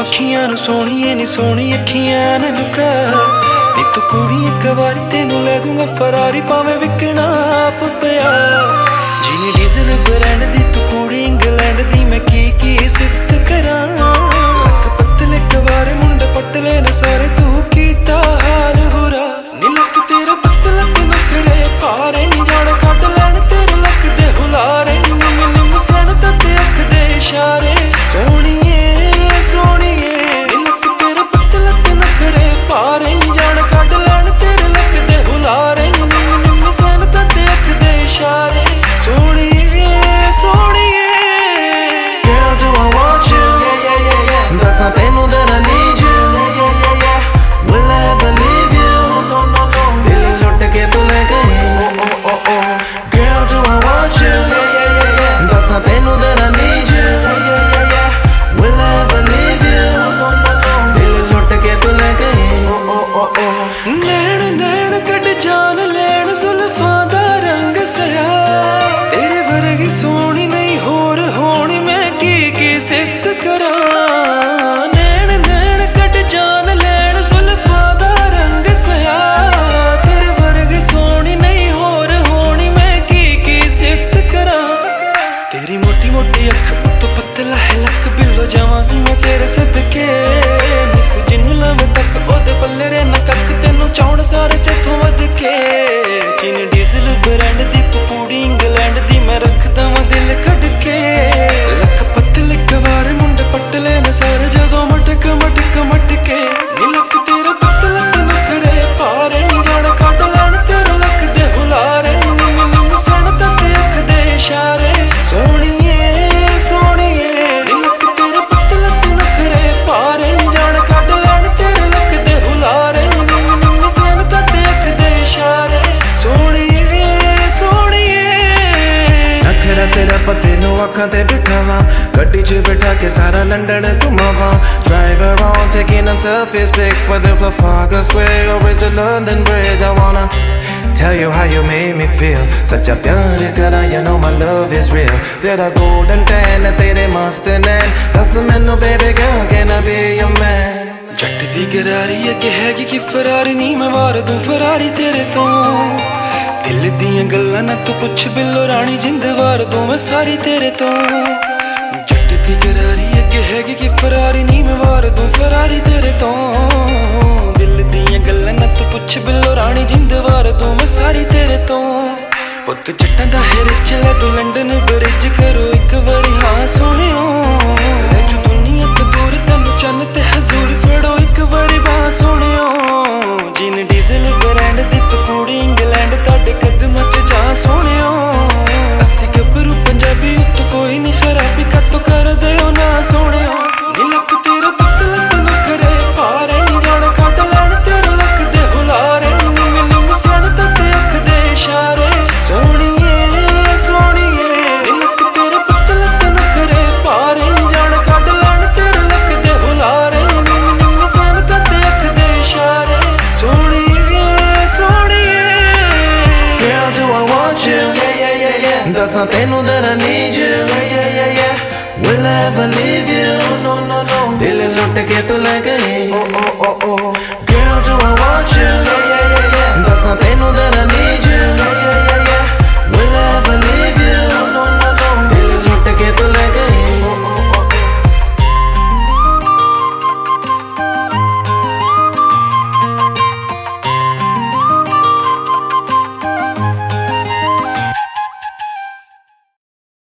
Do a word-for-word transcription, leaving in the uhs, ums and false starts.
अखियां नू सोहणिए नी सोहणी अखियां ने लुका नी तू कुड़ी एक बारी तेनू लै दूंगा फरारी भावें विकना आप पिया जिनी डीजल ब्रांड दी तू कुड़ी इंग्लैंड दी मैं की की सिफत करां लक पतले कवारे मुंडे पटले ने सारे तू कीता हाल बुरा नी लक तेरा पतला ते नखरे पारे नी जाने कट लैण तेरे लक दे हुलारे निम निम सन ते अख दे इशारे सोहणिए सोहणिए नी लक तेरा पतला ते नखरे पारे नी जाने कट लैण तेरे लक दे हुलारे निम निम सन ते अख दे इशारे सोहणिए सोहणिए Girl, do I want you? Yeah, yeah, yeah, yeah. That's not tenu that I need you. Yeah, yeah, yeah, yeah. Will I ever leave you? No, no, no. Dil jhot ke tu le gayi. Oh, oh, oh, oh. Girl, do I want you? Yeah, yeah, yeah, yeah. That's not tenu that I need you. Yeah, yeah, yeah, yeah. Will I ever leave you? No, no, no. Dil jhot ke tu le gayi. Oh, oh, oh, oh. नैण नैण कट जान लैण जुल्फां दा रंग सया तेरे वर्गी सोहनी नहीं होर होनी मैं की की सिफत करां नैण नैण कट जान लैण जुल्फां दा रंग सया तेरे वर्गी सोहनी नहीं होर होनी मैं की की सिफत करां तेरी मोटी मोटी अख उत्तो पतला है लक बिल्लो जावांगी मैं तेरे सदके नी तू जिन्नू लवे तक ओदे पल्ले रे ना कख तेनू चाउण सारे तेथों वध के जिन डीजल ब्रांड दी तू कुड़ी इंग्लैंड दी मैं रखदा वां दिल कढ के लक पतले कवारे मुंडे पटले ने सारे जदों मटक मटक मटके नी लक तेरा पतला ते नखरे पारे नी जाने कट लैण तेरे लक दे हुलारे निम निम सन ते अख दे इशारे सोहणिए सोहणिए नी लक तेरा पतला ते नखरे पारे नी जाने कट लैण तेरे लक दे हुलारे निम निम सन ते अख दे इशारे सोहणिए सोहणिए नखरा तेरा पते नू अखां ते बिठावां गड्डी च बिठा के सारा लंडन घुमावां Drive around taking them selfies pics whether Trafalgar Square or is it London Bridge I wanna tell you how you made me feel such a प्यार करा you know my love is real तेरा golden tan है तेरे मस्त नैन दस मैनू baby girl can I be your man जट दी गरारी अगे हैगी कि फरारी नी मैं वार दूं फरारी तेरे तो दिल दियां गल्लां ना तू पुछ बिल्लो रानी जिंद वार दूं मैं सारी तेरे तो जट दी गरारी अगे हैगी कि फरारी नी मैं वार दूं फरारी तेरे तो दिल दियां गल्लां ना तू पुछ बिल्लो रानी जिंद वार दूं मैं सारी तेरे तो पुत जट्टां दा है रिच लै तू लंडन ब्रिज करो एक वारी हाँ सोहणियो लै जो दुनिया तो दूर तैनू चन्न ते हजूर फड़ो एक वारी बां सोहणियो जिन डीजल ब्रांड दी तू कुड़ी इंग्लैंड ताडे कदमां च जा सोहणियो अस्सी गब्बरू पंजाबी उत्तों कोई नहीं खराबी कत्तों कर दिओ ना सोहणियो नी लक तेरा पतला ते नखरे पारे नी जाने कट लैण तेरे लक दे हुलारे निम निम सन ते अख दे इशारे सोहणिए सोहणिए नी लक तेरा पतला ते नखरे पारे नी जाने कट लैण तेरे लक दे हुलारे निम निम सन ते अख दे इशारे सोहणिए सोहणिए Girl, do I want you? Yeah, yeah, yeah, yeah. That's not tenu that I need you. Yeah, yeah, yeah, yeah. Will I ever leave you? No, no, no. Dil jhot ke tu le gayi. Oh, oh, oh, oh.